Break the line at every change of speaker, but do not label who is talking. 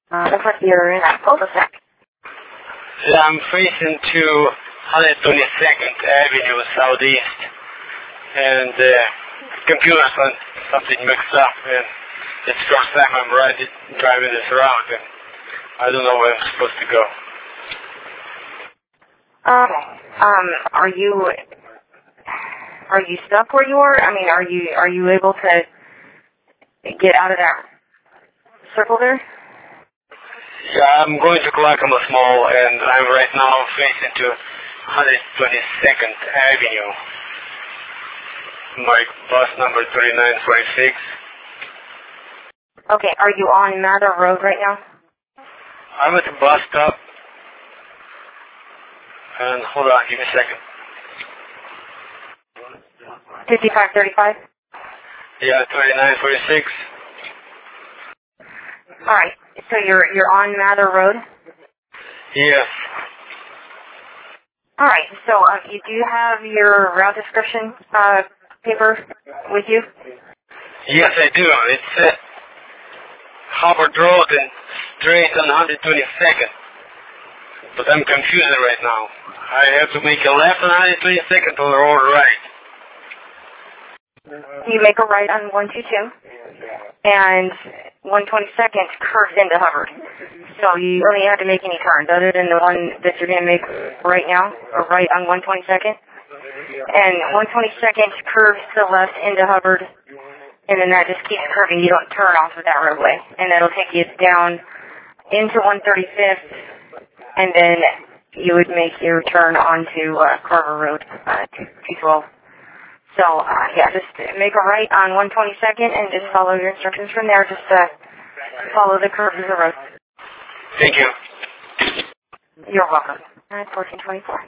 Looks like you're in a cul-de-sac.
Yeah, I'm facing to 122nd Avenue Southeast, and the computer's on something mixed up, and it's the first time I'm driving this route, and I don't know where I'm supposed to go.
Are you stuck where you are? I mean, are you able to get out of that circle there?
Yeah, I'm going to Clackamas Mall, and I'm right now facing to 122nd Avenue. My bus number 3946.
Okay, are you on Mather Road right now?
I'm at the bus stop. And hold on, give me a second.
5535?
Yeah, 3946.
Alright, so you're on Mather Road?
Yes.
Alright, so you do have your route description paper with you?
Yes, I do. It's Hubbard Road and straight on 122nd. But I'm confused right now. I have to make a left on 122nd or right.
You make a right on 122, and 122nd curves into Hubbard. So you don't even have to make any turns other than the one that you're going to make right now, or right on 122nd. And 122nd curves to the left into Hubbard, and then that just keeps curving. You don't turn off of that roadway. And that'll take you down into 135th, and then you would make your turn onto Carver Road, 212. So, yeah, just make a right on 122nd and just follow your instructions from there. Just follow the curves of the road.
Thank you.
You're welcome. 1424.